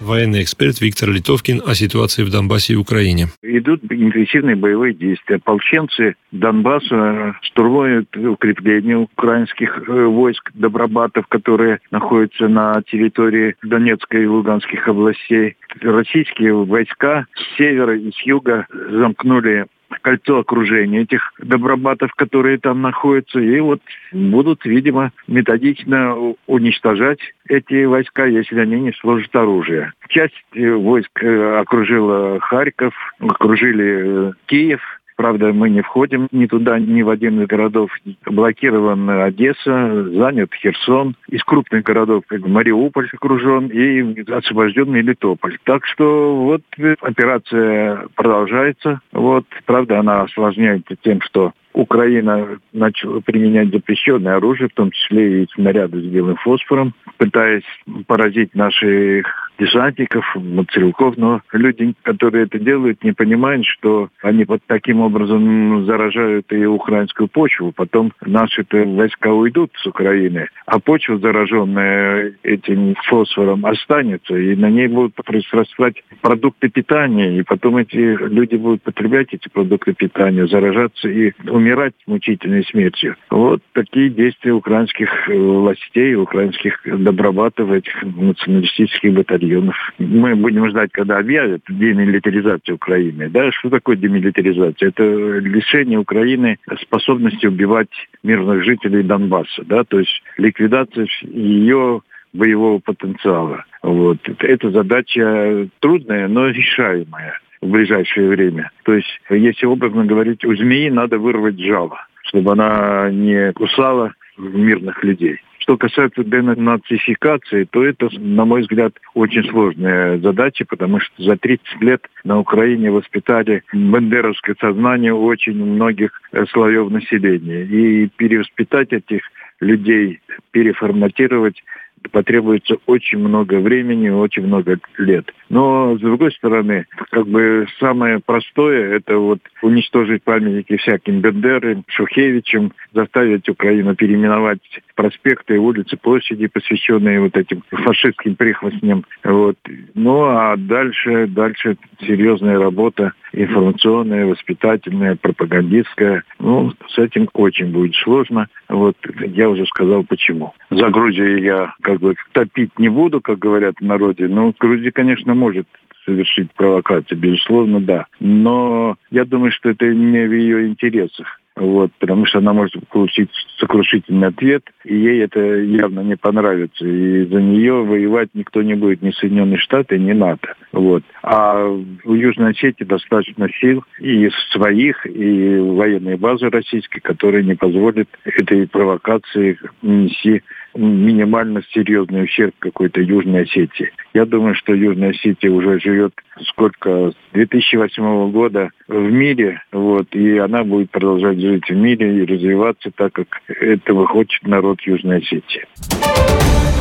Военный эксперт Виктор Литовкин о ситуации в Донбассе и Украине. Идут интенсивные боевые действия. Ополченцы Донбасса штурмуют укрепления украинских войск добробатов, которые находятся на территории Донецкой и Луганских областей. Российские войска с севера и с юга замкнули кольцо окружения этих добробатов, которые там находятся, и вот будут, видимо, методично уничтожать эти войска, если они не сложат оружие. Часть войск окружила Харьков, окружили Киев. Правда, мы не входим ни туда, ни в один из городов. Блокирована Одесса, занят Херсон. Из крупных городов Мариуполь окружен и освобожден Мелитополь. Так что вот операция продолжается. Вот, правда, она осложняется тем, что Украина начала применять запрещенное оружие, в том числе и снаряды с белым фосфором, пытаясь поразить наших десантников, мотострелков. Но люди, которые это делают, не понимают, что они вот таким образом заражают и украинскую почву. Потом наши войска уйдут с Украины, а почва, зараженная этим фосфором, останется, и на ней будут произрастать продукты питания, и потом эти люди будут потреблять эти продукты питания, заражаться и умирать мучительной смертью. Вот такие действия украинских властей, украинских добробатов, этих националистических батальонов. Мы будем ждать, когда объявят демилитаризацию Украины. Да? Что такое демилитаризация? Это лишение Украины способности убивать мирных жителей Донбасса. Да? То есть ликвидация ее боевого потенциала. Вот. Это задача трудная, но решаемая в ближайшее время. То есть, если образно говорить, у змеи надо вырвать жало, чтобы она не кусала мирных людей. Что касается денацификации, то это, на мой взгляд, очень сложная задача, потому что за 30 лет на Украине воспитали бандеровское сознание очень многих слоев населения. И перевоспитать этих людей, переформатировать потребуется очень много времени, очень много лет. Но, с другой стороны, самое простое – это вот уничтожить памятники всяким Бендерам, Шухевичам, заставить Украину переименовать проспекты, улицы, площади, посвященные вот этим фашистским прихвостням. Вот. Ну, а дальше серьезная работа информационная, воспитательная, пропагандистская. Ну, с этим очень будет сложно. Вот я уже сказал, почему. За Грузию я топить не буду, как говорят в народе, но Грузия, конечно, может совершить провокацию, безусловно, да. Но я думаю, что это не в ее интересах. Вот, потому что она может получить сокрушительный ответ, и ей это явно не понравится. И за нее воевать никто не будет, ни Соединенные Штаты, ни НАТО. Вот. А в Южной Осетии достаточно сил и своих, и военной базы российской, которые не позволят этой провокации нанести минимально серьезный ущерб какой-то Южной Осетии. Я думаю, что Южная Осетия уже живет с 2008 года в мире, вот, и она будет продолжать жить в мире и развиваться так, как этого хочет народ Южной Осетии.